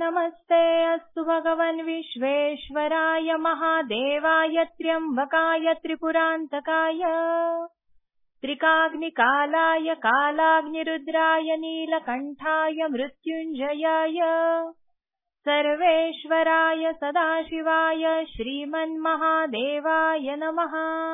नमस्ते अस्तु भगवन् विश्वेश्वराय महादेवाय त्र्यंबकाय त्रिपुरान्तकाय त्रिकाग्निकालाय कालाग्निरुद्राय नीलकण्ठाय मृत्युञ्जयाय सर्वेश्वराय सदाशिवाय श्रीमन्महादेवाय नमः।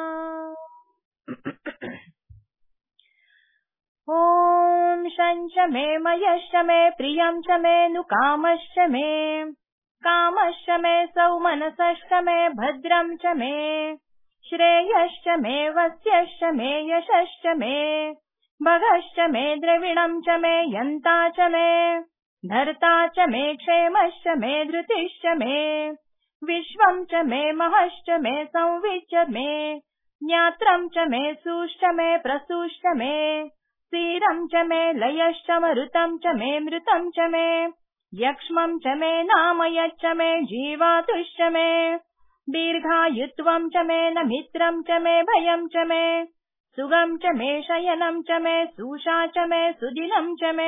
ॐ शञ्च मे मयश्च मे प्रियं च मे नुकामश्च मे कामश्च मे सौमनसश्च मे भद्रं च मे श्रेयश्च मे वस्यश्च मे यशश्च मे भगश्च मे द्रविणं च मे यन्ता च मे धर्ता च मे क्षेमश्च मे धृतिश्च मे विश्वं च मे महश्च मे संविच्च मे ज्ञात्रं च मे सूश्च मे प्रसूश्च मे सीरं च मे लयश्च मरुतं च मे मृतं च मे यक्ष्मं च मे नामयच्च मे जीवातुश्च मे दीर्घायुत्वं च मे नमित्रं च मे भयं च मे सुगं च मे शयनं च मे सूषा च मे सुदिनं च मे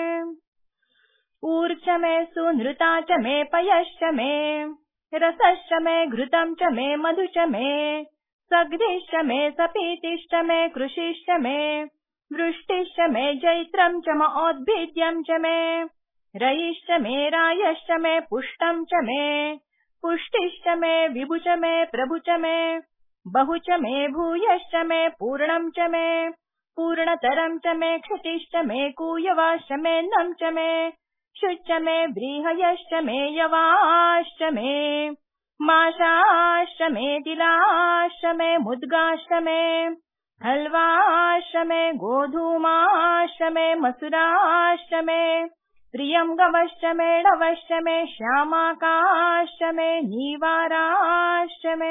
ऊर्च मे सुनृता च मे पयश्च मे रसश्च मे घृतं च मे मधु च मे सग्धिश्च मे सपीतिश्च मे कृषिश्च मे वृष्टिश्च मे जैत्रं च मौद्भिद्यं च मे रयिश्च मे रायश्च मे पुष्टं च मे पुष्टिश्च मे विभु च मे प्रभु च मे बहु च मे भूयश्च मे पूर्णं च मे पूर्णतरं च मे क्षितिश्च मे कूयवाश्च मे नं च मे शुच्च मे व्रीहयश्च मे यवाश्च मे माशाश्च मे तिलाश्च मे मुद्गाश्च मे हल्वाश्च मे गोधूमाश्च मे मसुराश्च मे प्रियं गवश्च मे डवश्च मे श्यामाकाश्च मे नीवाराश्च मे।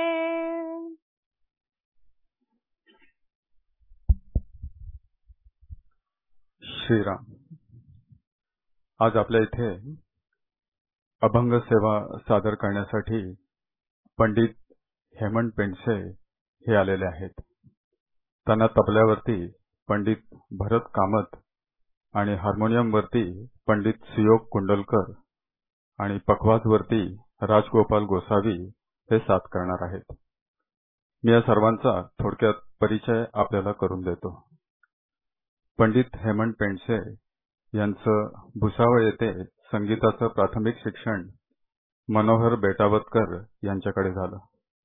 श्रीराम। आज आपल्या इथे अभंग सेवा सादर करण्यासाठी पंडित हेमंत पेंडसे हे आलेले आहेत। त्यांना तबल्यावरती पंडित भरत कामत आणि हार्मोनियमवरती पंडित सुयोग कुंडलकर आणि पखवाजवरती राजगोपाल गोसावी हे साथ करणार आहेत। मी या सर्वांचा थोडक्यात परिचय आपल्याला करून देतो। पंडित हेमंत पेंडसे यांचं भुसावळ येथे संगीताचं प्राथमिक शिक्षण मनोहर बेटावतकर यांच्याकडे झालं।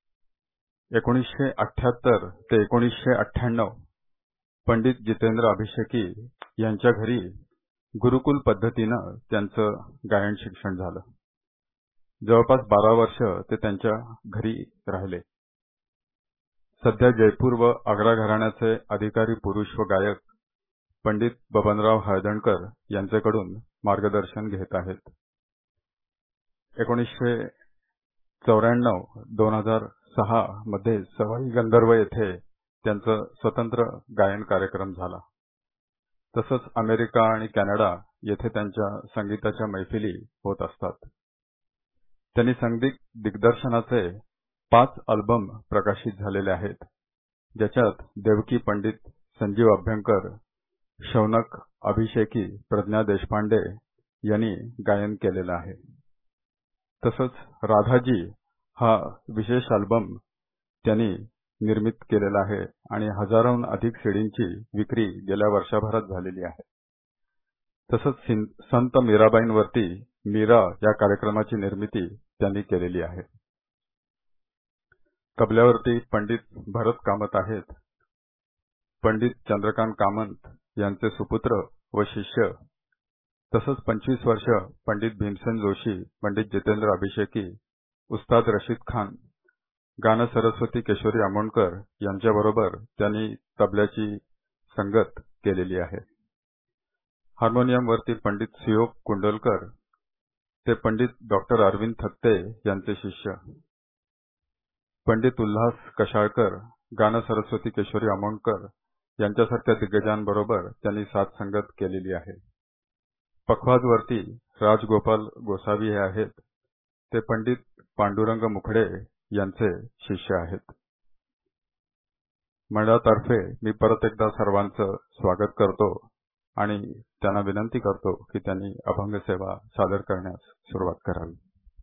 1978 ते 1998 पंडित जितेंद्र अभिषेकी यांच्या घरी गुरुकुल पद्धतीनं त्यांचं गायन शिक्षण झालं। जवळपास 12 वर्ष ते त्यांच्या घरी राहिले। सध्या जयपूर व आग्रा घराण्याचे अधिकारी पुरुष व गायक पंडित बबनराव हळदणकर यांच्याकडून मार्गदर्शन घेत आहेत। 1994-2006 मध्ये सवाई गंधर्व येथे त्यांचं स्वतंत्र गायन कार्यक्रम झाला। तसंच अमेरिका आणि कॅनडा येथे त्यांच्या संगीताच्या मैफिली होत असतात। त्यांनी संगीत दिग्दर्शनाचे 5 अल्बम प्रकाशित झालेले आहेत, ज्याच्यात देवकी पंडित, संजीव अभ्यंकर, शौनक अभिषेकी, प्रज्ञा देशपांडे यांनी गायन केलेलं आहे। तसंच राधाजी हा विशेष अल्बम त्यांनी निर्मित केलेला आहे आणि हजारोहून अधिक सीडींची विक्री गेल्या वर्षभरात झालेली आहे। तसंच संत मीराबाईंवरती मीरा या कार्यक्रमाची निर्मिती त्यांनी केलेली आहे। तबल्यावरती पंडित भरत कामत आहेत। पंडित चंद्रकांत कामत यांचे सुपुत्र व शिष्य। तसंच 25 वर्ष पंडित भीमसेन जोशी, पंडित जितेंद्र अभिषेकी, उस्ताद रशीद खान, गान सरस्वती केशरी आमोणकर यांच्याबरोबर त्यांनी तबल्याची संगत केलेली आहे। हार्मोनियमवरती पंडित सुयोग कुंडलकर, ते पंडित डॉक्टर अरविंद थत्ते यांचे शिष्य। पंडित उल्हास कशाळकर, गान सरस्वती केशरी आमोणकर यांच्यासारख्या दिग्गजांबरोबर त्यांनी साथ संगत केलेली आहे। पखवाजवरती राजगोपाल गोसावी हे आहेत। ते पंडित पांडुरंग मुखडे यांचे शिष्य आहेत। मंडळातर्फे मी परत एकदा सर्वांचं स्वागत करतो आणि त्यांना विनंती करतो की त्यांनी अभंग सेवा सादर करण्यास सुरुवात करावी.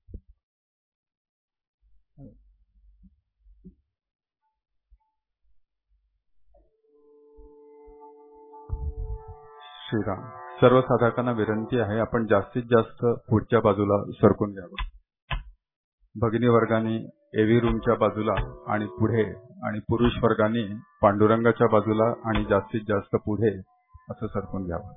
श्रीराम. सर्व साधकांना विनंती आहे, आपण जास्तीत जास्त पुढच्या बाजूला सरकून घ्यावं. भगिनी वर्गाने एव्ही रूमच्या बाजूला आणि पुढे, आणि पुरुष वर्गाने पांडुरंगाच्या बाजूला आणि जास्तीत जास्त पुढे असं सरकून घ्यावं.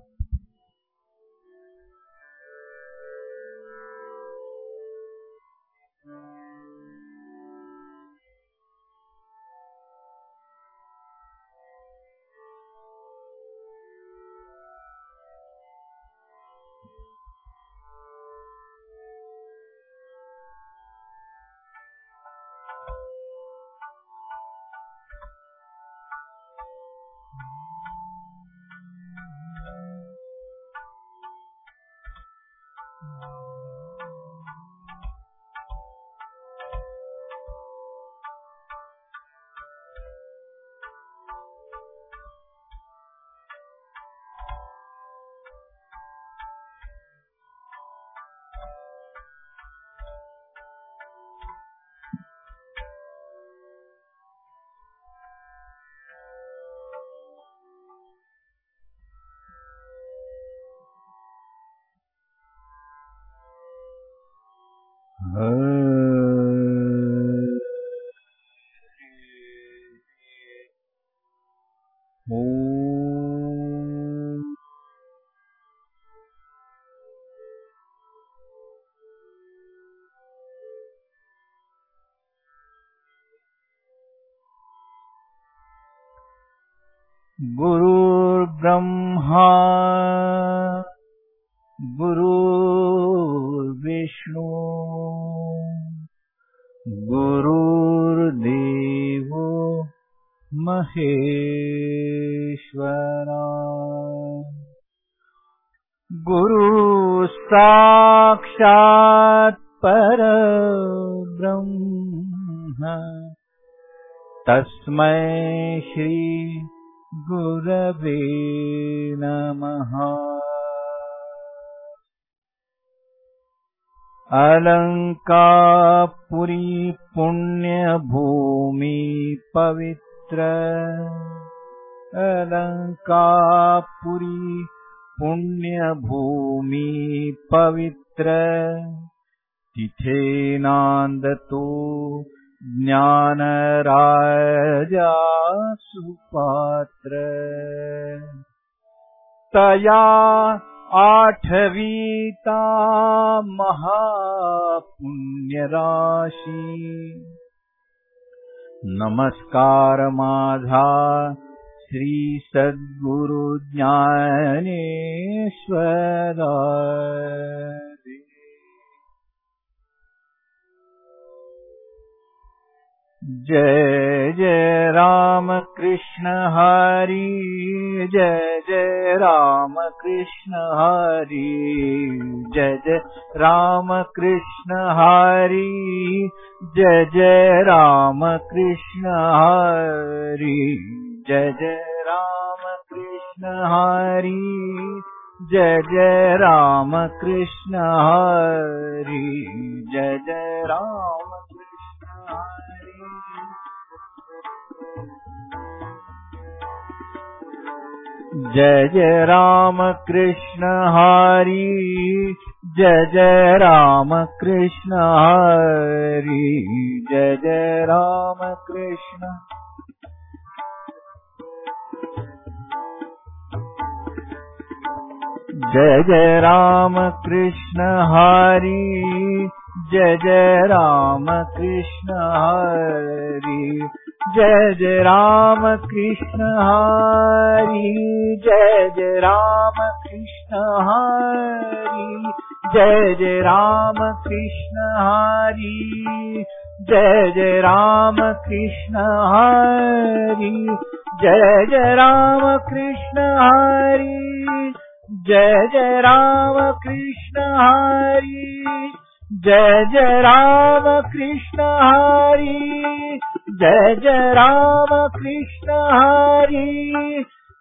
गुरुर्ब्रह्मा गुरुर्विष्णु गुरुर्देवो महेश्वरा गुरु साक्षात् परब्रह्म तस्मै श्री गुरवे नमः। अलंकापुरी पुण्यभूमि पवित्र अलंकापुरी पुण्यभूमि पवित्र तिथे नांदतो ज्ञानराजा सुपात्र तया आठवीता महापुण्यराशी नमस्कार माझा श्री सद्गुरु ज्ञानेश्वरा। जय जय राम कृष्ण हरि जय जय राम कृष्ण हरि जय जय राम कृष्ण हरि जय जय राम कृष्ण हरि जय जय राम कृष्ण हरि जय जय राम कृष्ण हरि जय जय राम कृष्ण हरि जय जय राम कृष्ण हरि जय जय राम कृष्ण हरि जय जय राम कृष्ण जय जय राम कृष्ण हरि जय जय राम कृष्ण हरि जय जय राम कृष्ण हरि जय जय राम कृष्ण हरि जय जय राम कृष्ण हरि जय जय राम कृष्ण हरि जय जय राम कृष्ण हरि जय जय राम कृष्ण हरि जय जय राम कृष्ण हरि जय जय राम कृष्ण हरि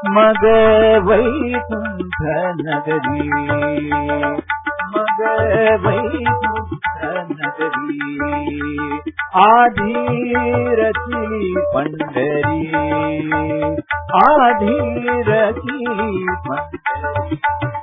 मग वैकुंठ नगरी, मग वैकुंठ नगरी, आधी रचली पंढरी, आधी रचली पंढरी.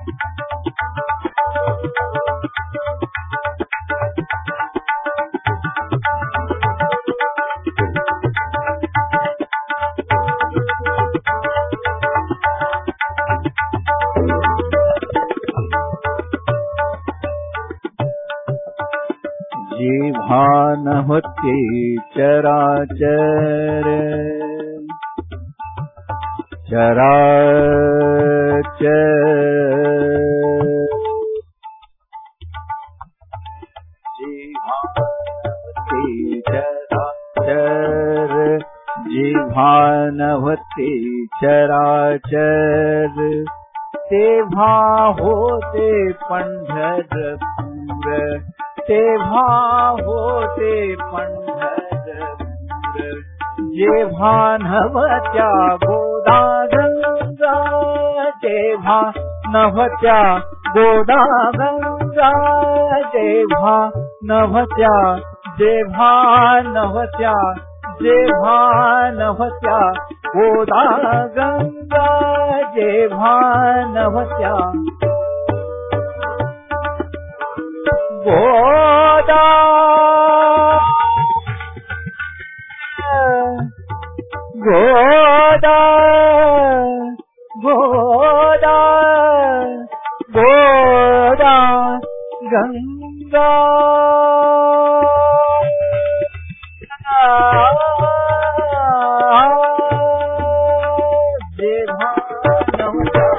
जेव्हा नव्हते चराचर, चराचर, जेव्हा नव्हते चराचर, जेव्हा नव्हते चराचर, तेव्हा होते पंढरपूर, तेव्हा होते पंढरपूर. जेव्हा नव्हत्या गोदा गंगा, जेव्हा नव्हत्या गोदा गंगा, जेव्हा नव्हत्या, जेव्हा नव्हत्या, जेव्हा नव्हत्या गोदा गंगा, जेव्हा नव्हत्या गोदा, गोदा, गोदा, गोदा गंगा. जेव्हा नव्हत्या,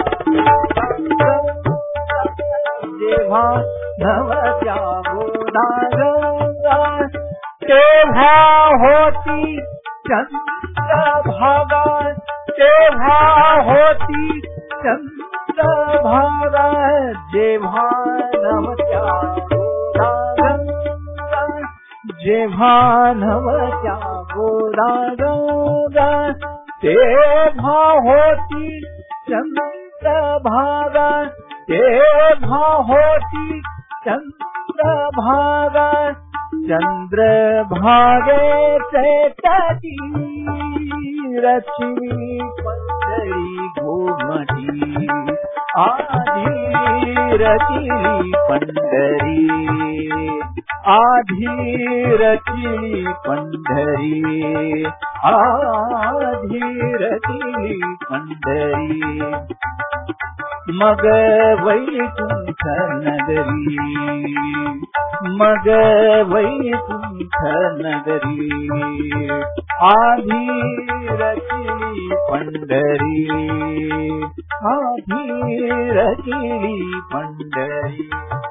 जेव्हा नव्हत्या गोदा गंगा, तेव्हा होती चंद्रभागा, तेव्हा होती चंद्रभागा. जेव्हा नव्हत्या गोदा गंगा, जेव्हा नव्हत्या गोदा गंगा, तेव्हा होती चंद्रभागा, तेव्हा होती चंद्रभागा. चंद्रभागेचे तटी रचली पंढरी घुमटी, आधी रचली पंढरी, आधी रचली पंढरी, आधी रचली पंढरी. मग वैकुंठ नगरी, मग वैकुंठ नगरी, आधी रचली पंढरी, आधी रचली पंढरी.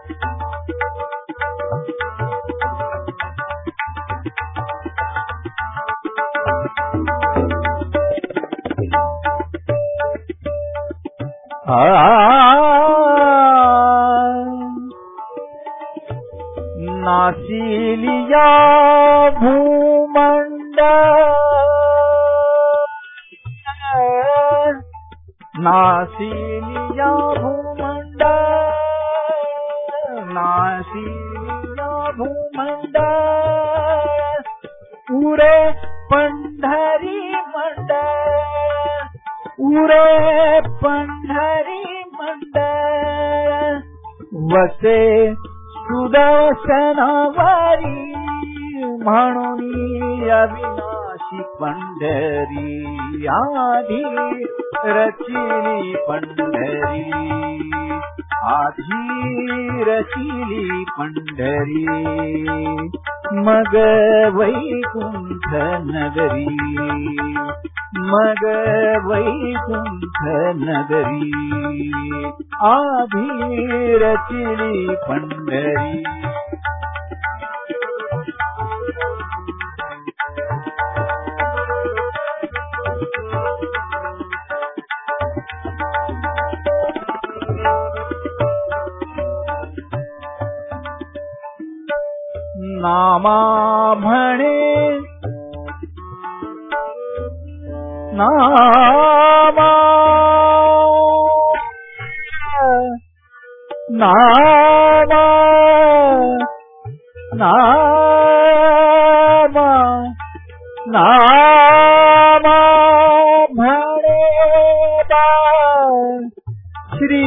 नासिलिया भूमंडल, नासिलिया भूमंडल, नासिलिया भूमंडल, उरे पंढरी मंडल, उरे पंढरी मंडल. वसे सुदर्शनावरी म्हणून अविनाशी पंढरी, आधी रचिली पंढरी, आधी रचिली पंढरी. मग वैकुंठ नगरी, मग वैकुंठ नगरी, आधी रचिली पंढरी. नामा म्हणे, नामा नामा नामा नामा म्हणे बा श्री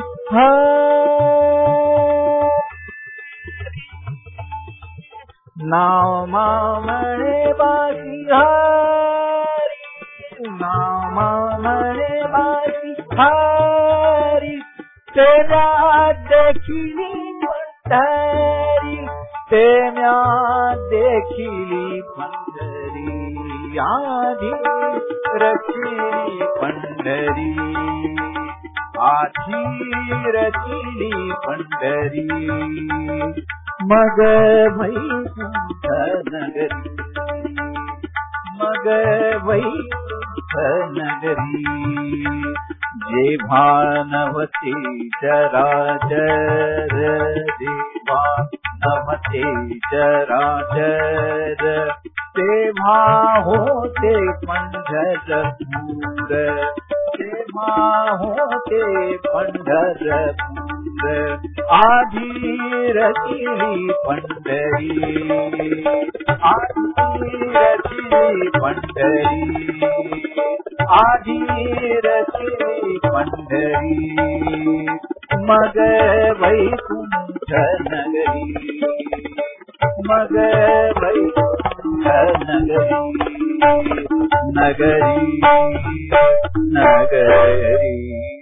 नामा म्हणे बा श्री हरी नामा म्हणे बा श्री हरी तेरा देखिली पंढरी तेम्या देखिली पंढरी आधी रचिली पंढरी आधी रचिली पंढरी मग वैकुंठ नगरी मग वैकुंठ नगरी जेव्हा नवते चराचर जेव्हा नवते चराचर तेव्हा होते पंढरपूर तेव्हा होते पंढरपूर आधी रचिली पंढरी आधी रचिली पंढरी आधी रचिली पंढरी मग वैकुंठ नगरी मग वैकुंठ नगरी नगरी नगरी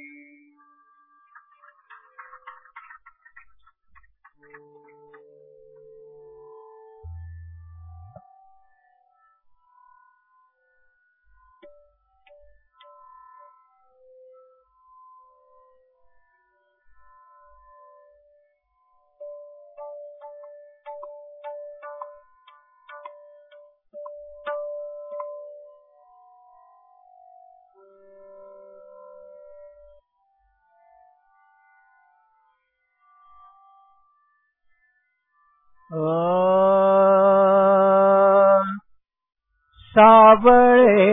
सावळे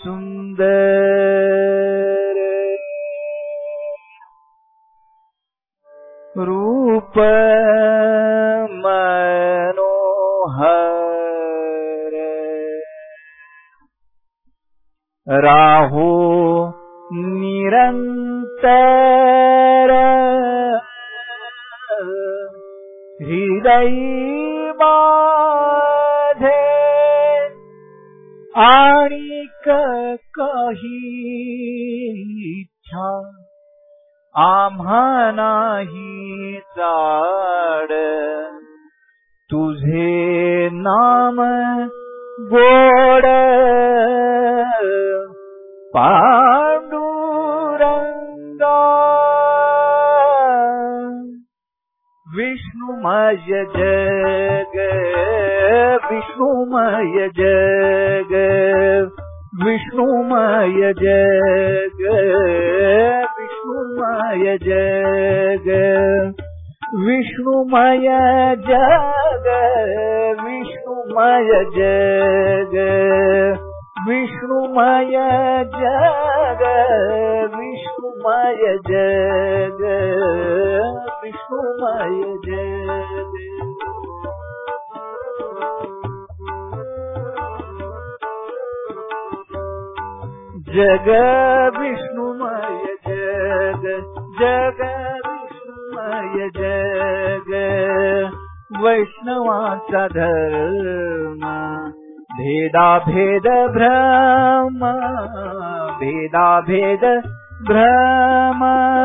सुंदर रूप मनोहर राहो निरंतर हृदय माझे आणिक काही इच्छा आम्हा नाही चाड तुझे नाम गोड पांडुरंगा विष्णुमय जग विष्णुमय जग विष्णुमय जग विष्णुमय जग विष्णुमय जग विष्णुमय जग विष्णुमय जग विष्णुमय जग विष्णुमय जग जग विष्णुमय जग जग विष्णुमय जग वैष्णवाचा धर्म भेदा भेद भ्रम भेदा भेद भ्रम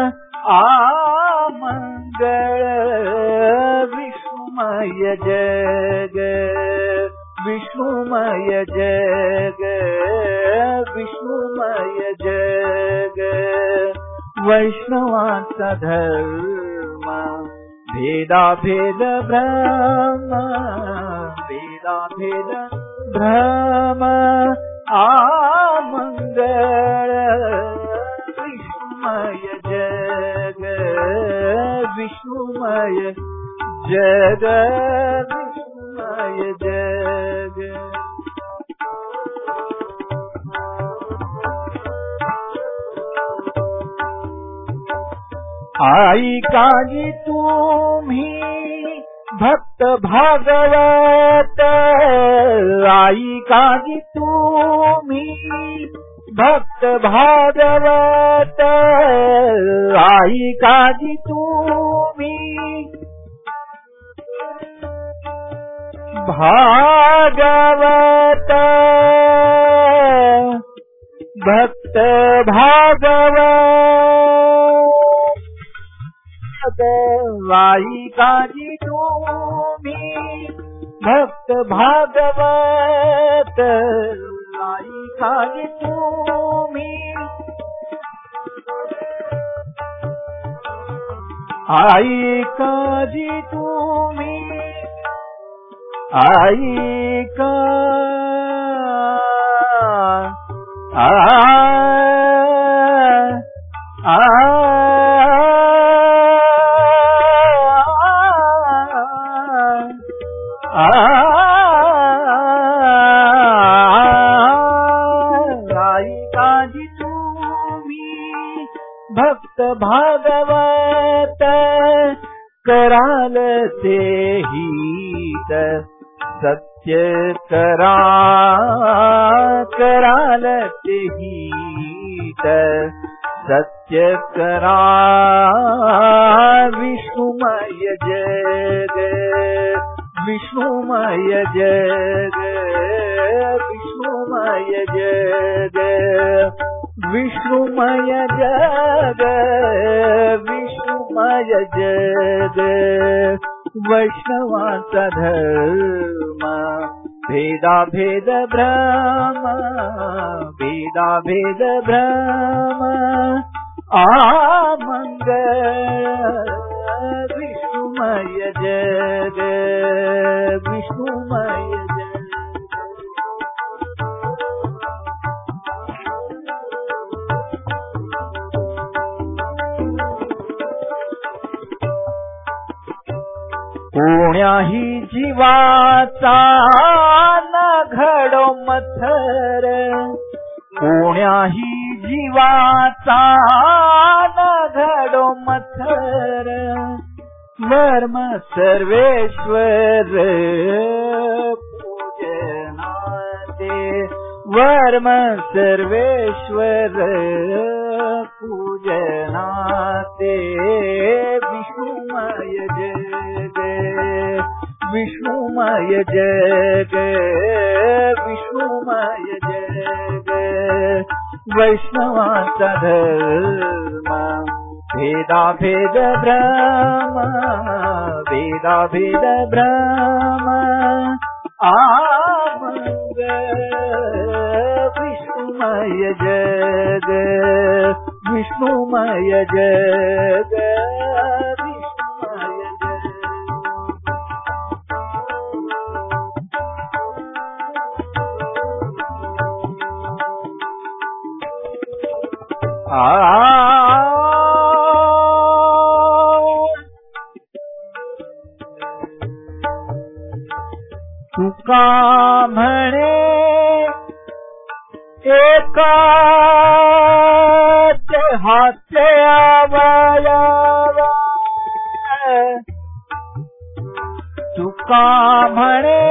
आमंगळ विष्णुमय जग विष्णुमय जग विष्णुमय जग वैष्णवाचा धर्म भेदा भेद भ्रम भेदा भेद भ्रम आमंगळ विष्णुमय जग विष्णुमय जग विष्णुमय जग आई काजी तुम्ही भक्त भागवत, आई काजी तुम्ही भक्त भागवत, आई काजी तुम्ही भागवत, भक्त भागवत, आई काजी तुम्ही भक्त भागवत, आई काजी तुम्ही, आई काजी तुम्ही, आई का आई काजी तुम्ही भक्त भागवत, कराल ते हित सत्य करा, कराल ते हित सत्य करा, विष्णुमय जग, विष्णुमय जग, विष्णुमय जग, विष्णुमय जग, विष्णुमय जग, वैष्णवांचा धर्म भेदा भेद भ्रम, भेदा भेद भ्रम, आमंगल विष्णुमय जग, विष्णुमय जग, कोण्याही जीवाचा न घडो मथर, कोण्याही जीवाचा न घडो मथर, वर्म सर्वेश्वर पूजनाते, वर्म सर्वेश्वर पूजनाते, विष्णुमय जग, विष्णुमय जग, विष्णुमय जग, वैष्णवांचा धर्म भेदा भेद भ्रम, भेदा भेद भ्रम, आमंगल विष्णुमय जग, विष्णुमय जग, विष्णुमय जग, तुका म्हणे एका हाते आवयावा, तुका म्हणे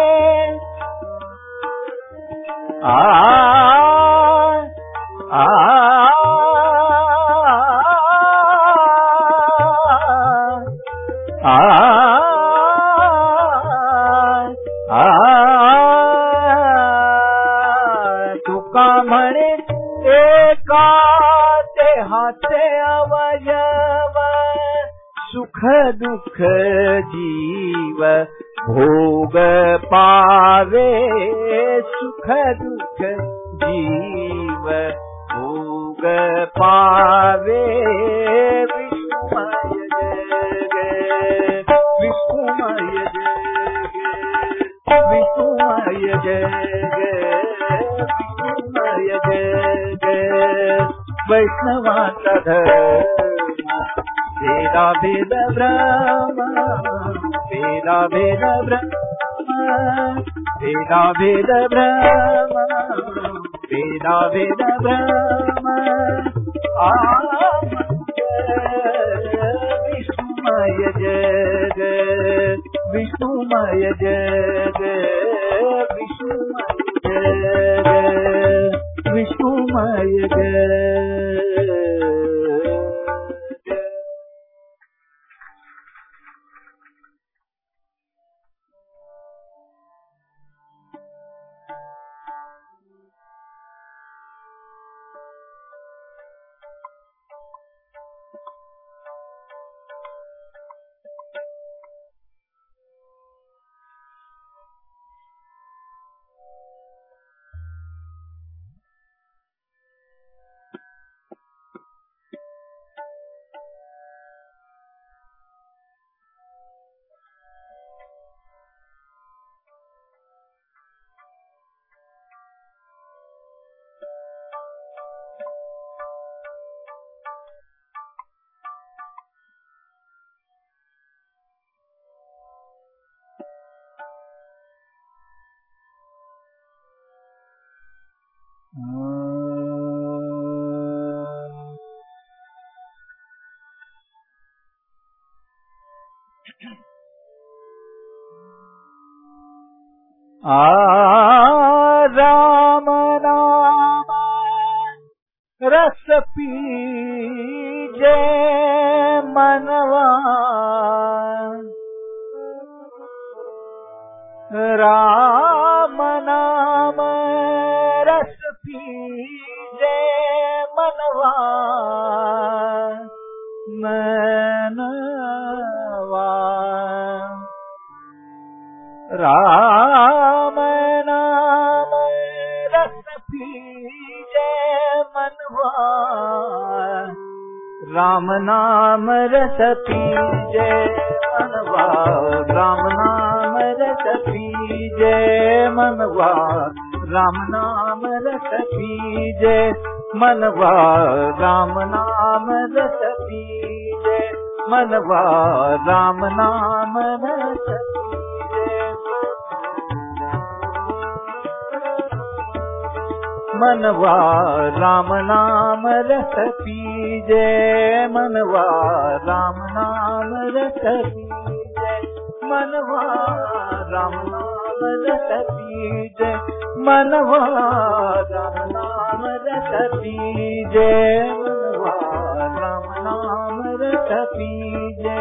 तुका म्हणे एका देहाचे अवयव, सुख दुःख जीव भोग पावे, सुख दुःख जीव भोग पावे, विष्णुमय जग, विष्णुमय जग, विष्णुमय जग, विष्णुमय जग, वैष्णवांचा धर्म भेदा भेद भ्रम, भेदा भेद भ्रम, भेदा भेद भ्रम, भेदा भेद भ्रम, आमंगल विष्णुमय जग विष्णुमय जग विष्णुमय जग विष्णुमय जग। राम नाम रस पीजे मनवा, राम नाम रस पीजे मनवा, मनवा राम नाम रस पीजे मनवा, राम नाम रस पीजे मनवा, राम नाम रस पीजे मनवा, राम नाम रस पीजे मनवा, राम नाम रस पीजे मनवा, राम नाम रस मनवा, राम नाम रस पीजे मनवा, राम नाम रस पीजे मनवा, राम नाम रस पीजे मनवा, राम नाम रस पीजे मनवा, राम नाम रस पीजे,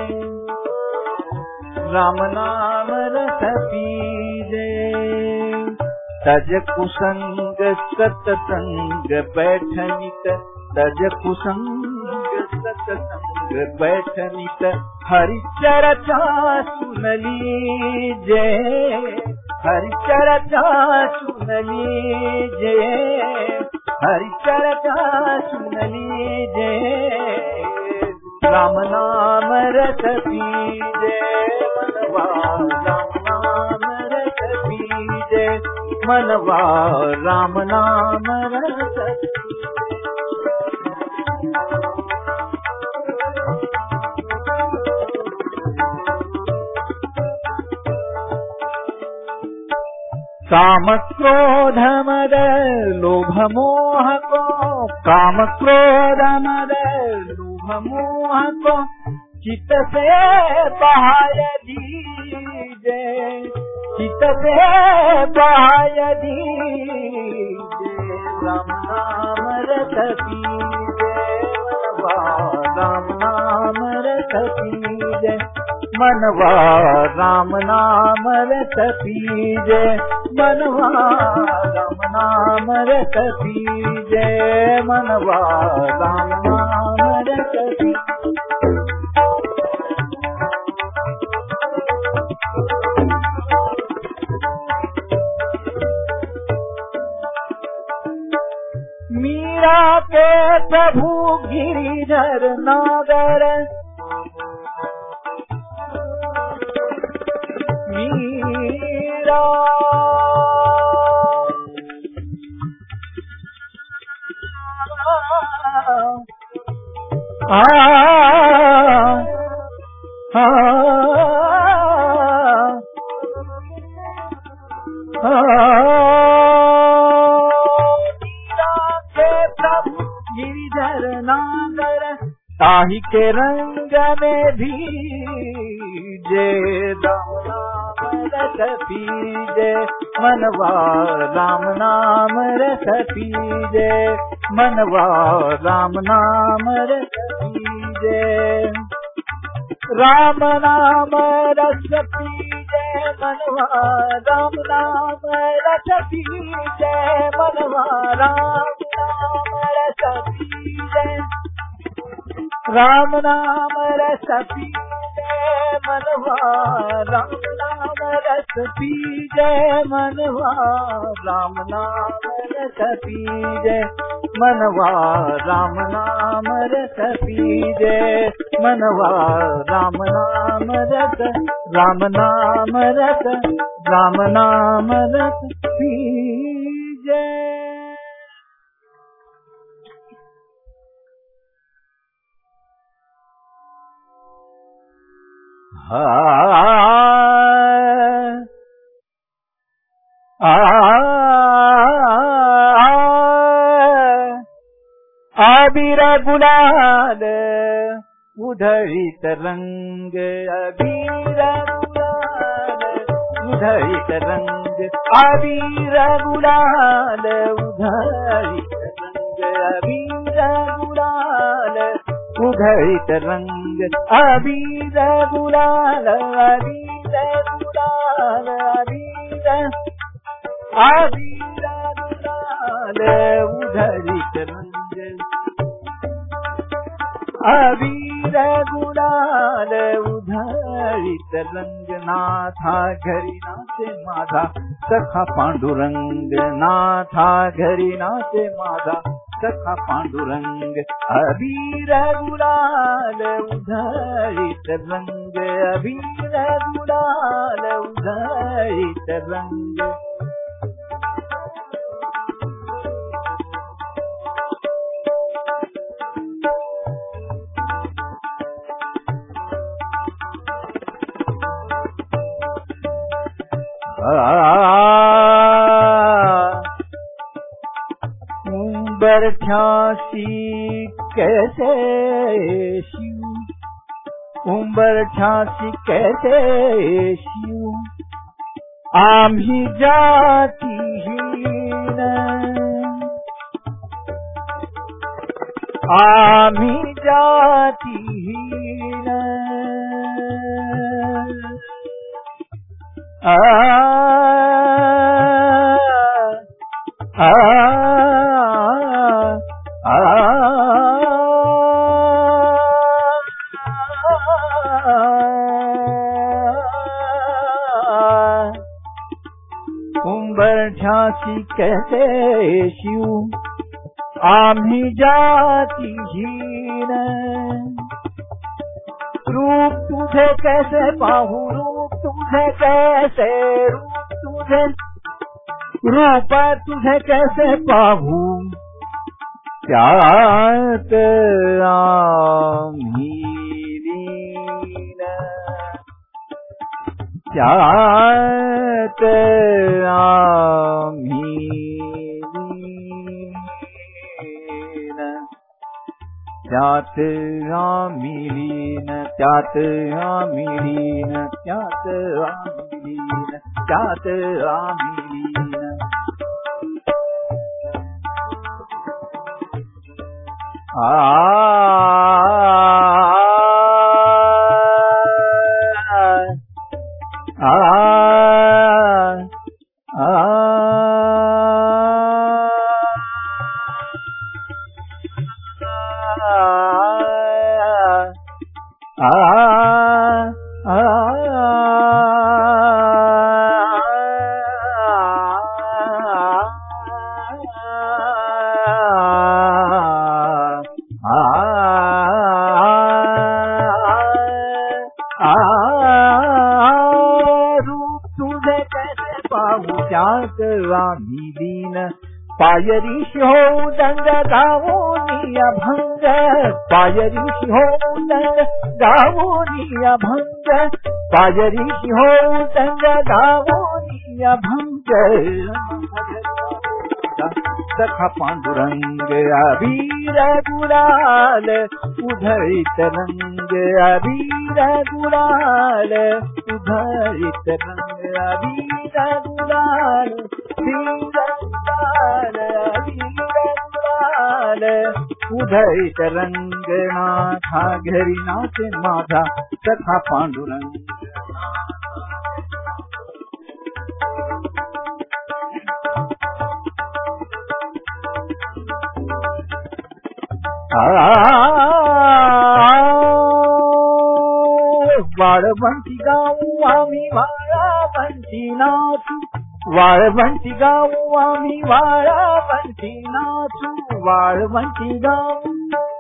राम नाम रस पीजे। तज कुसंग सतसंग बैठनित, तज कुसंग सतसंग बैठनित, हरि चर्चा सुन लीजे, हरि चर्चा सुन लीजे, हरि चर्चा सुन लीजे, राम नाम रस पीजे मनवा, राम नाम रस पीजे मनवा, राम नाम रस काम क्रोध मद लोभ मोह को, काम क्रोध मद लोभ मोह को, चित्त से बहाय दीजे, चित्त से बहाय दीजे, राम नाम रस पीजे मनवा, राम नाम रस पीजे मनवा, राम नाम रस पीजे मनवा, राम नाम रस पीजे मनवा, राम नाम रस पीजे। मीरा के प्रभु गिरिधर नागर, मीरा गिरिधर नागर, ताही के रंग में भी पीजे राम नाम रस पीजे मनवा राम नाम रस पीजे मनवा राम नाम रस पीजे राम नाम रस पीजे मनवा राम नाम रस पीजे मनवा राम नाम रस पीजे राम नाम रस पीजे मनवा राम नाम रस पीजे मनवा राम नाम रस पीजे मनवा राम नाम रस पीजे मनवा राम नाम रस राम नाम रस राम नाम रस पीजे। आबिर गुलाल उधळीत रंग अबीर गुलाल उधळीत रंग अबीर गुलाल उधळीत रंग अबीर गुलाल उधळीत रंग अबीर गुलाल अबीर गुलाल अबीर अबीर गुलाल उधळीत रंग अबीर गुलाल उधळीत रंग नाथा घरी नाचे माझा सखा पांडुरंग नाथा घरी नाचे माझा सखा पांडुरंग अबीर गुलाल उधळीत रंग अबीर गुलाल उधळीत रंग उंबरठ्यासी कैसे शिव उंबरठ्यासी कैसे शिव आम्ही जातीहीन आम्ही जातीहीन उंबरठ्यासी कैसे शिव आम्ही जातीहीन रूप तुझे कैसे पाहू रूप तुझे कैसे रूप तुझे कैसे पाहू त्यात आम्ही लीन त्यात आम्ही लीन त्यात आम्ही लीन त्यात आम्ही लीन त्यात आम्ही लीन त्यात आम्ही लीन पायरीशी हो दंग गावोनी अभंग पायरीशी हो दंग गावोनी अभंग पायरीशी हो दंग गावोनी अभंग सखा पांडुरंग अबीर गुलाल उधळीत रंग अबीर गुलाल उधळीत रंग अबीर गुलाल उधळीत रंग नाथा घरी नाचे माझा सखा पांडुरंग वाळवंटी गाऊ आम्ही वाळवंटी नाचू वाळवंटी गाऊ आम्ही वाळवंटी नाचू वाळवंटी गाऊ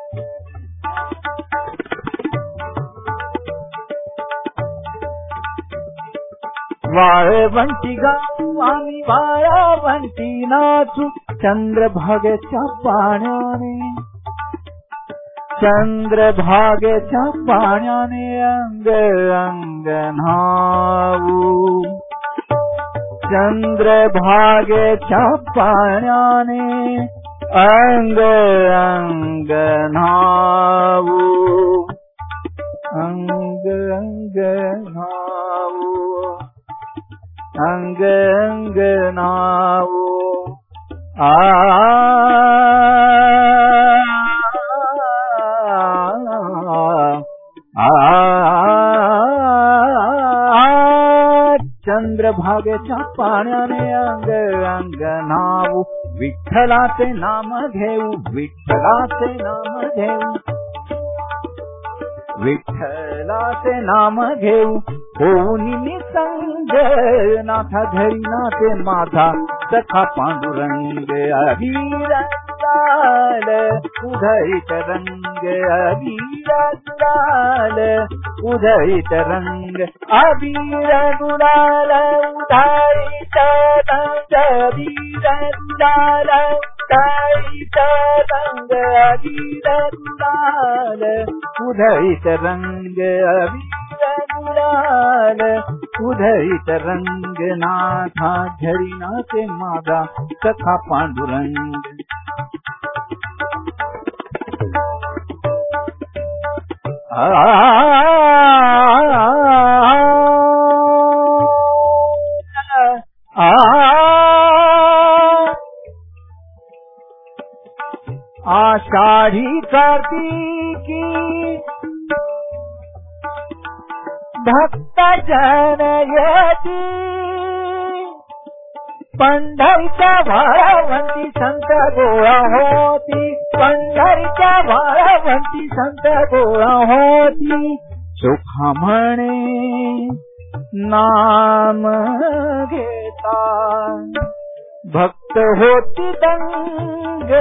वाळवंटी गाऊ आम्ही वाळवंटी नाचू चंद्रभागेच्या पाण्याने चंद्रभागेच्या पाण्याने अंग अंग न्हाऊ चंद्रभागेच्या पाण्याने अंग अंग न्हाऊ अंग अंग न्हाऊ अंग अंग न्हाऊ चंद्रभागेच्या पाण्याने अंग अंग न्हाऊ विठ्ठलाचे नाम घेऊ विठ्ठलाचे नाम घेऊ विठ्ठलाचे नाम घेऊ होऊन निसंग नाथा घरी नाचे माझा सखा पांडुरंग अबीर गुलाल उधळीत रंग अबीर गुलाल उधळीत रंग अबीर गुलाल उधळीत रंग अबीर गुलाल उधळीत रंग अबीर गुलाल उधळीत रंग अबीर गुलाल उधळीत रंग नाथा घरी नाचे माझा सखा पांडुरंग आषाढी कार्तिकी भक्त जन येती पंढरीच्या वाळवंती संत गोळा होती पंढरीच्या वाळवंती संत गोळा होती सुखा म्हणे नाम घेता भक्त होती दंग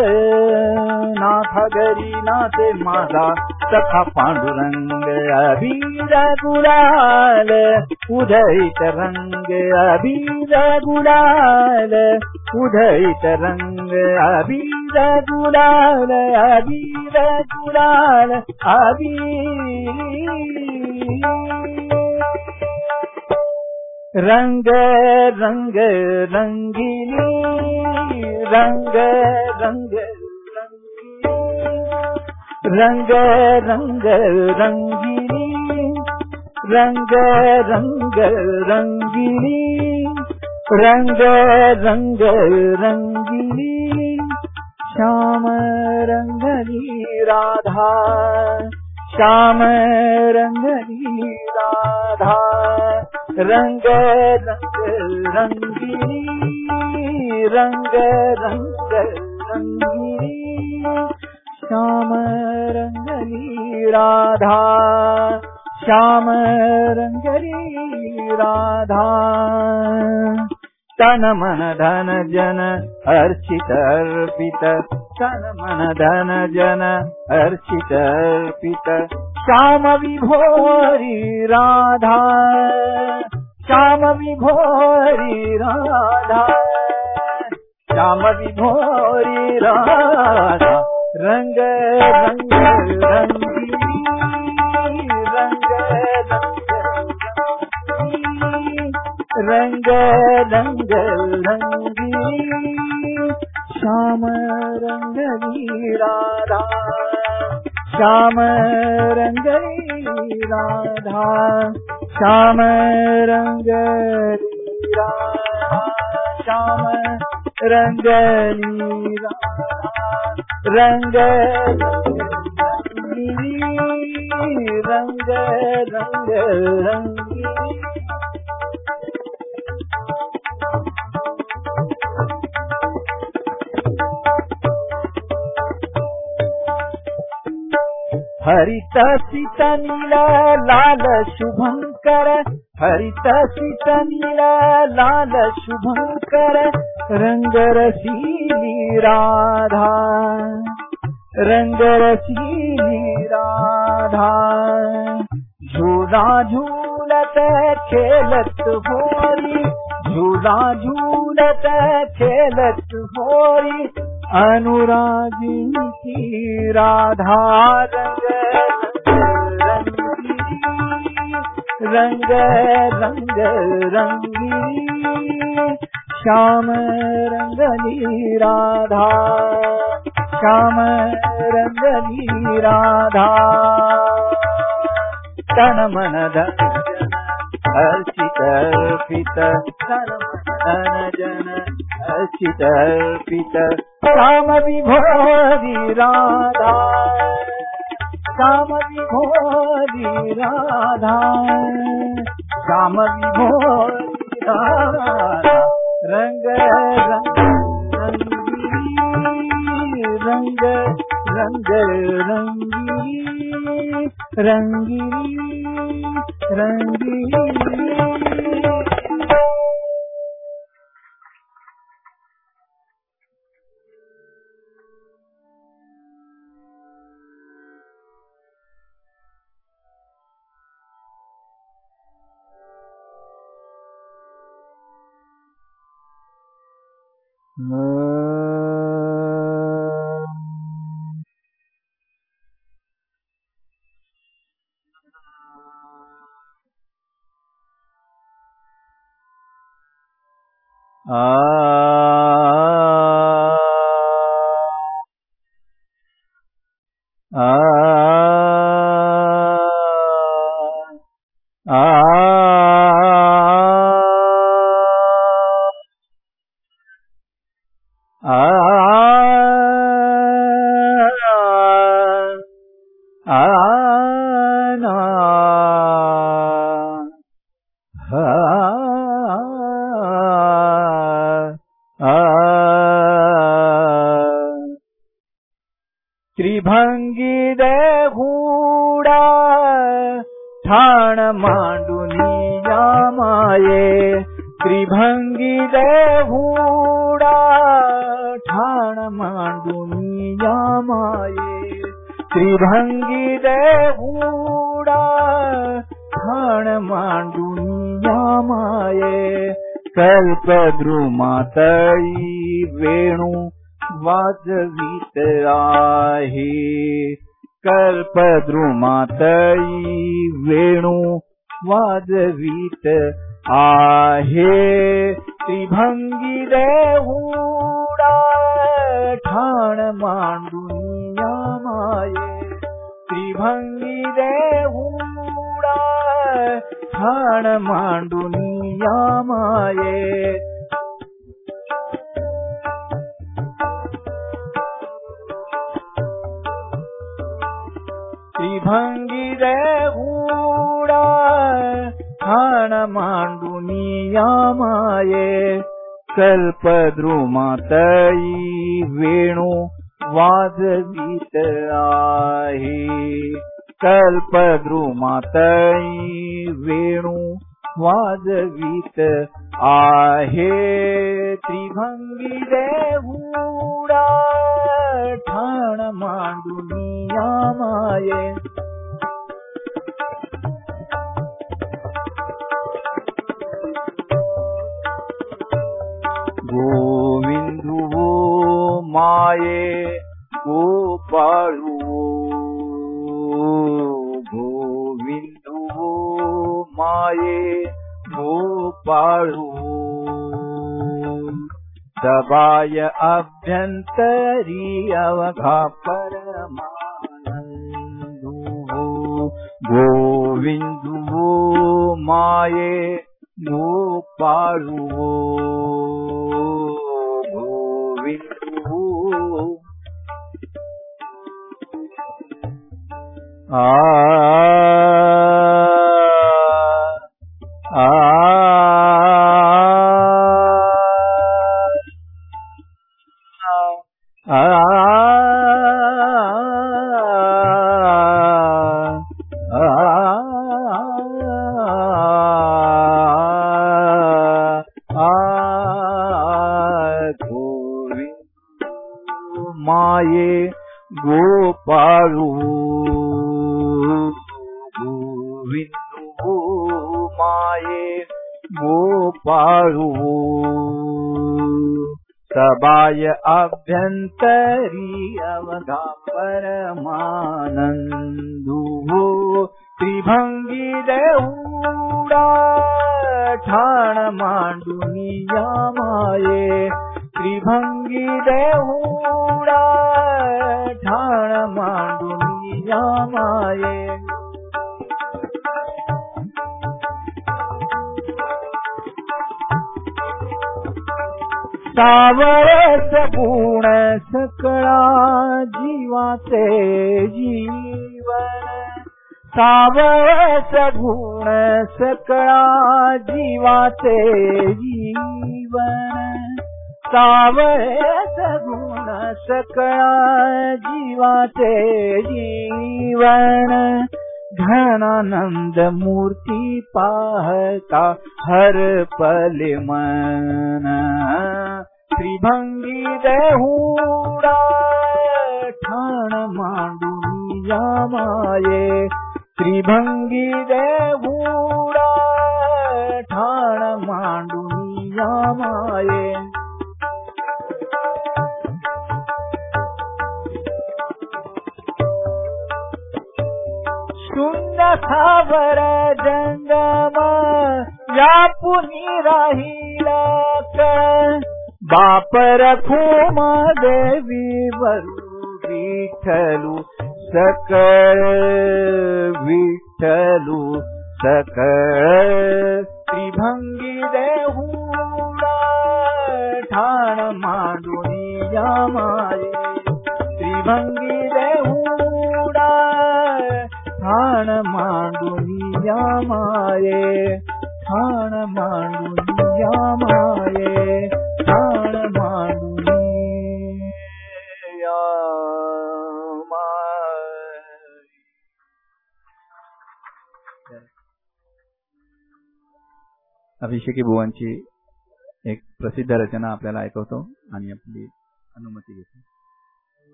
नाथा घरी नाचे माझा सखा पांडुरंग अबीर गुलाल उधळीत रंग अबीर गुलाल उधळीत रंग अबीर गुलाल अबीर गुलाल रंग रंग रंगीली रंग रंग रंग रंग रंगीली रंग रंग रंगीली रंग रंग रंगीली श्याम रंगली राधा श्याम रंगली राधा रंग रंग रंगीली रंग रंग रंगीली श्याम रंगली राधा श्याम रंगली राधा तन मन धन जन अर्चित अर्पित तन मन धन जन अर्चित अर्पित श्याम विभोरी राधा श्याम विभोरी राधा श्याम विभोरी राधा रंग रंग रंगीली रंग रंग रंग रंगीली श्याम रंगली राधा, श्याम रंगली राधा, श्याम रंगली राधा, श्याम रंगली राधा, रंग रंग रंग रंगी। हरित सित नील लाल शुभंकर, हरित सित नील लाल शुभंकर, रंग रसीली राधा, रंग रसीली राधा। झूला झूलत खेलत होरी, झूला झूलत खेलत होरी, अनुरागी की राधा, रंग रंग रंगी। श्याम रंगली राधा, श्याम रंगली राधा। तन मन धन हर्षित अर्पित, तन मन जन हर्षित अर्पित, श्याम विभोरी राधा, श्याम विभोरी राधा, श्याम विभोरी राधा। रंग रंग रंग रंग रंगी, रंगी रंगी। त्रिभंगी देहूडा ठाण मांडुनिया माये, त्रिभंगी देहूडा ठाण मांडुनिया माये, त्रिभंगी देहूडा ठाण मांडुनिया माये। कल्पद्रुमातळी वेणू वाजवीत आहे, कल्पद्रुमातळी वेणू वाजवीत आहे। त्रिभंगी देहूडा ठाण मांडुनिया माये, त्रिभंगी देहूडा ठाण मांडुनिया माये। त्रिभंगी देहूडा ठाण मांडुनिया माये, कल्पद्रुमातळी वेणू वाजवीत आहे, कल्पद्रुमातळी वेणू वाजवीत आहे। त्रिभंगी देहूडा ठाण मांडुनिया माये। गोविंदु माये गोपाळू, गोविंदु माये गोपाळू, सबाय अभ्यंतरी अवघा परमानंदु गोविंदु माये गोपालु गोविंदु माये गोपालु गोविंदु माये गोपालु सबाय अभ्यंतरी अवघा परमानंदु त्रिभंगी देऊड़ा ठाण मांडुनिया माये त्रिभंगी देऊड़ा ठाण मांडुनिया माये सावर सगुण सकळा जीवाचे जीवन सावर सगुण सकळा जीवाचे जीवन सावर सगुण सकळा जीवाचे जीवन घनानंद मूर्ती पाहता हर पल मन त्रिभंगी देहुडा ठाण मांडुनिया माये त्रिभंगी देहुडा ठाण मांडुनिया माये शून्य सावर जंगम व्यापुनी राहिला बाप रखुम देवी वरु विठ्ठलु सकळ विठ्ठलु सकळ त्रिभंगी देहुडा ठाण मांडुनिया माये त्रिभंगी देहुडा ठाण मांडुनिया माये ठाण मांडुनिया माये ठाण मांडुनिया माये. अभिषेकी बुवांची एक प्रसिद्ध रचना आपल्याला ऐकवतो आणि आपली अनुमती घेतो.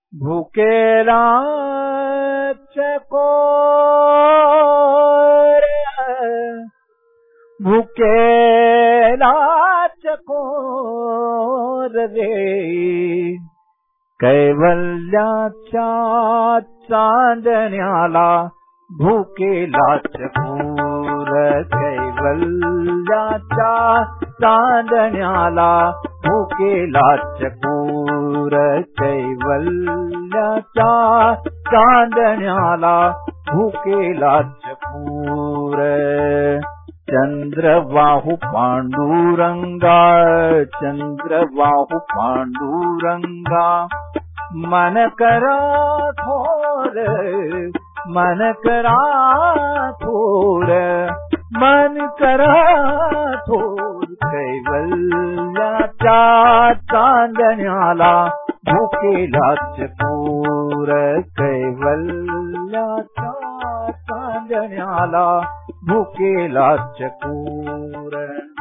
भुकेला चकोर, भुकेला चकोर रे, कैवल्याच्या चांदण्याला भुकेला चकोर, कैवल्याच्या चांदण्याला भुकेला चकोर, कैवल्याच्या चांदण्याला भुकेला चकोर. चंद्रबाहू पांडुरंगा, चंद्रबाहू पांडुरंगा, मन करा थोर, मन करा थोर, मन करा थोर, कैवल्याच्या चांदण्याला भुकेला चकोर, कैवल्याच्या चांदण्याला भुकेला चकोर.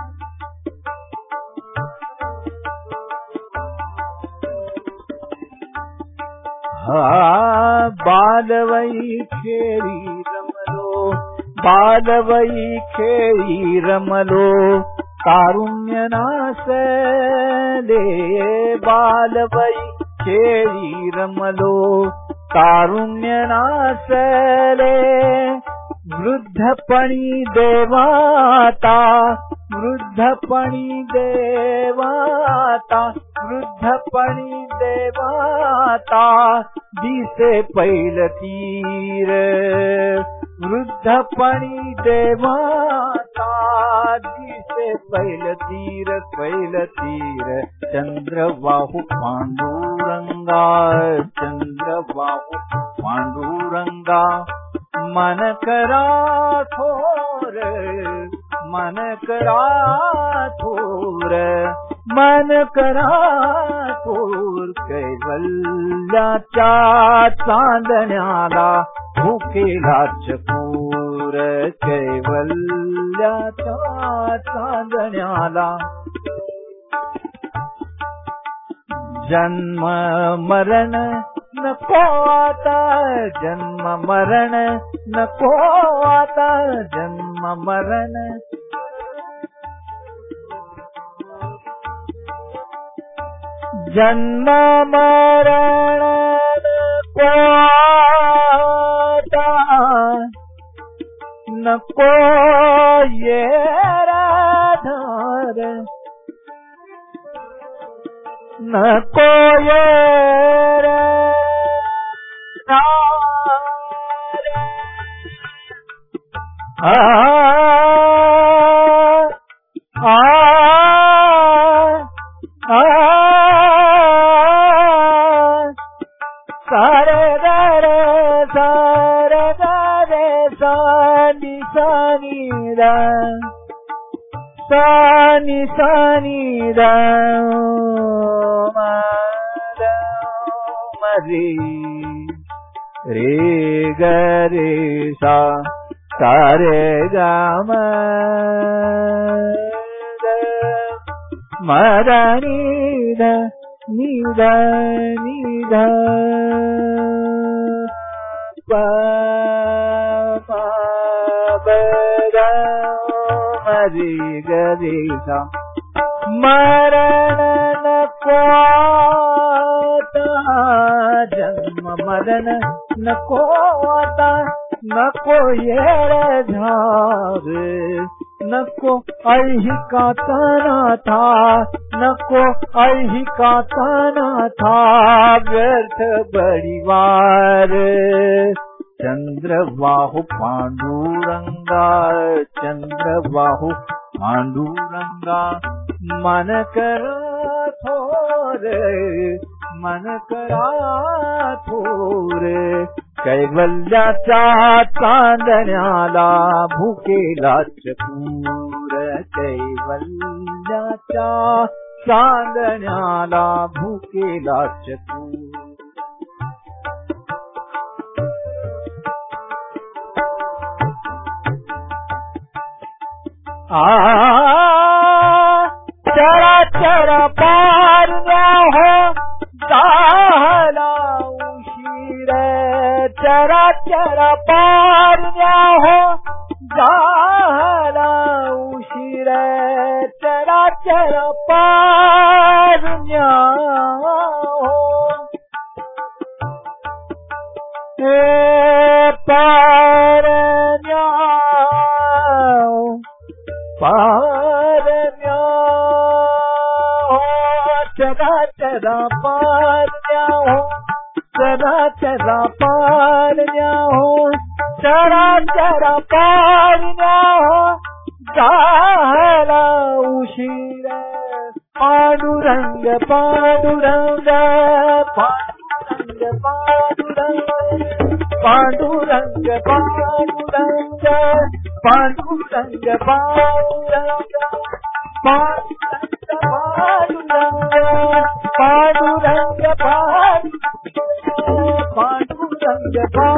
बालवई खेळी रमलो, बालवई खेळी रमलो, तारुण्य नासले, बालवई खेळी रमलो, तारुण्य नासले, वृद्धपणी देवाता, वृद्धपणी देवाता, वृद्धपणी देवाता, दिसे पैल तीर, वृद्धपणी देवाता, दिसे पैल तीर, पैल तीर. चंद्रबाहू पांडुरंगा, चंद्रबाहू पांडुरंगा, मन करा थोर, मन करा थोर, मन करा थोर, कैवल्याच्या चांदण्याला भुकेला चकोर, कैवल्याच्या चांदण्याला. जन्म मरण नको आता, जन्म मरण नको आता, जन्म मरण. जन्म मरण नको आता, नको ये राधार, नको ये आ आ आ सारे रे सारे रे सानी सानी रा, सानी सानी रा, मरी रे ग रे सा, सारे गाम मरा नीध नीध नीध मरी गरी सा. मरण नको आता, जन्म मरण नको आता, नको ये झाग, नको ऐहिका ताना था, नको ऐहिका ताना था, व्यर्थ बड़ीवार. चंद्रबाहू पांडुरंगा, चंद्रबाहू पांडुरंगा, मन करा थोर, मन करा थोर, कैवल्याच्या चांदण्याला भुकेला चकोर, कैवल्याच्या चांदण्याला भुकेला चकोर. चरा चरा पार हो, दाहला पारुण्या हे पारण्या पारण्या चरा चरा पारण्या चरा चरा पारण्या चरा चरा पारण्या झाला उशीर पांडुरंग पांडुरंग पांडुरंग पांडुरंग पांडुरंग पांडुरंग पांडुरंग पांडुरंग पांडुरंग पांडुरंग पांडुरंग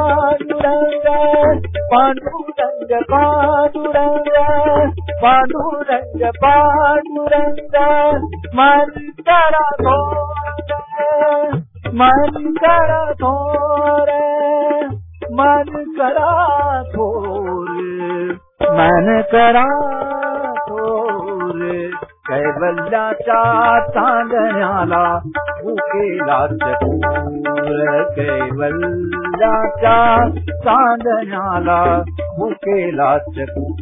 पांडुरंग पांडुरंग पांडुरंग पांडुरंग मन करा थोर मन करा थोर मन करा थोर कैवल्याच्या चांदण्याला भुकेला चकोर कैवल्याच्या चांदण्याला भुकेला चकोर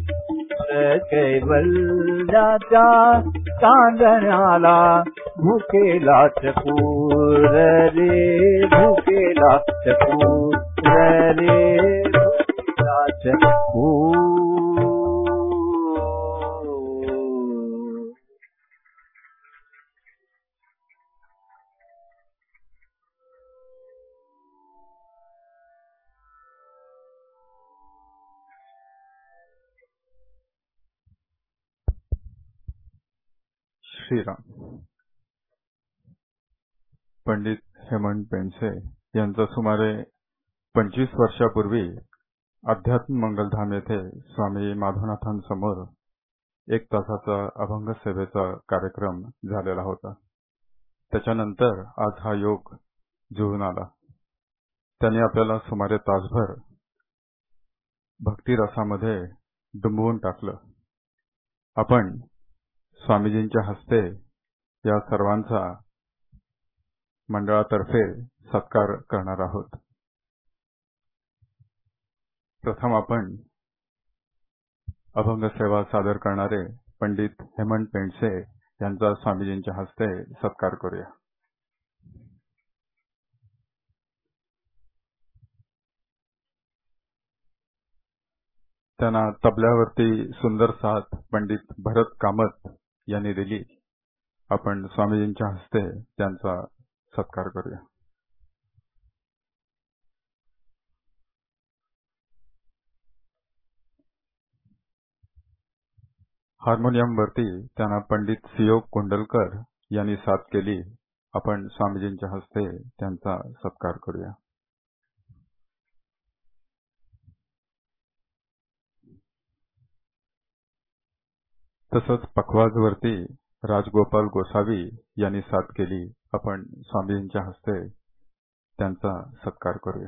कैवल्याच्या चांदण्याला भुकेला चकोर रे भुकेला चकोर रे भुकेला चकोर. श्रीराम. पंडित हेमंत पेंडसे यांचा सुमारे 25 वर्षापूर्वी अध्यात्म मंगलधाम येथे स्वामी माधवनाथांसमोर 1 तासाचा अभंग सेवेचा कार्यक्रम झालेला होता. त्याच्यानंतर आज हा योग जुळून आला. त्यांनी आपल्याला सुमारे तासभर भक्तिरसामध्ये डुंबवून टाकलं. आपण स्वामीजींच्या हस्ते या सर्वांचा मंडळातर्फे सत्कार करणार आहोत. प्रथम आपण अभंग सेवा सादर करणारे पंडित हेमंत पेंडसे यांचा स्वामीजींच्या हस्ते सत्कार करूया. त्यांना तबल्यावरती सुंदर साथ पंडित भरत कामत यांनी दिली. आपण स्वामीजींच्या हस्ते त्यांचा सत्कार करूया. हार्मोनियमवरती त्यांना पंडित सियोग कुंडलकर यांनी साथ केली. आपण स्वामीजींच्या हस्ते त्यांचा सत्कार करूया. तसंच पखवाजवरती राजगोपाल गोसावी यांनी साथ केली. आपण स्वामीजींच्या हस्ते त्यांचा सत्कार करूया.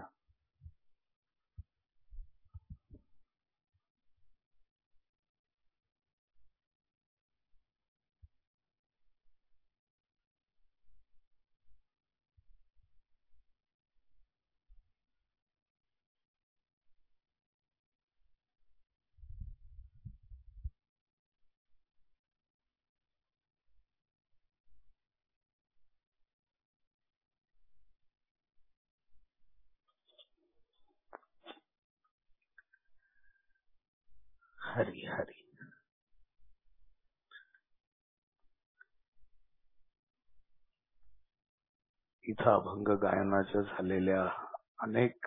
हरी हरी. इथं अभंग गायनाच्या झालेल्या अनेक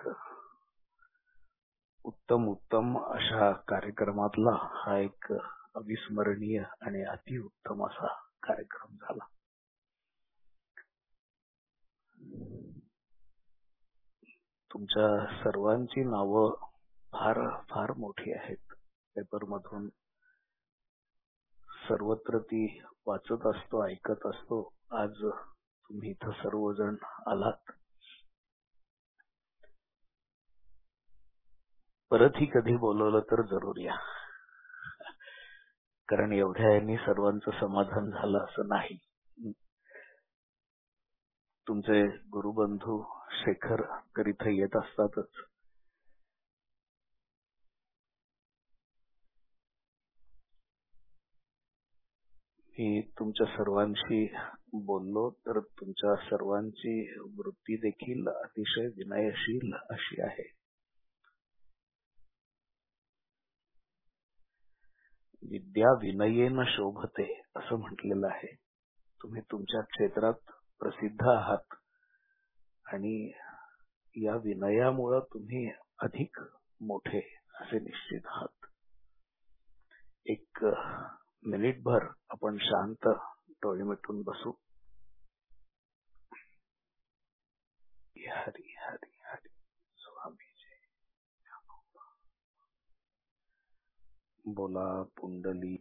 उत्तम अशा कार्यक्रमातला हा एक अविस्मरणीय आणि अतिउत्तम असा कार्यक्रम झाला. तुमच्या सर्वांची नावं फार फार मोठी आहेत. पेपर मधून सर्वत्र ती वाचत असतो, ऐकत असतो. आज तुम्ही इथं सर्वजण आलात. परतही कधी बोलवलं तर जरूर या. कारण एवढ्या यांनी सर्वांचं समाधान झालं असं नाही. तुमचे गुरुबंधू शेखर तर इथे येत असतातच. मी तुमच्या सर्वांशी बोललो तर तुमच्या सर्वांची वृत्ती देखील अतिशय विनयशील अशी आहे. विद्या विनयेन शोभते असं म्हटलेलं आहे. तुम्ही तुमच्या क्षेत्रात प्रसिद्ध आहात आणि या विनयामुळे तुम्ही अधिक मोठे असे निश्चित आहात. एक मिनिटभर आपण शांत डोळे मिटून बसू. हरी हरी हरी स्वामी जय. बोला पुंडली.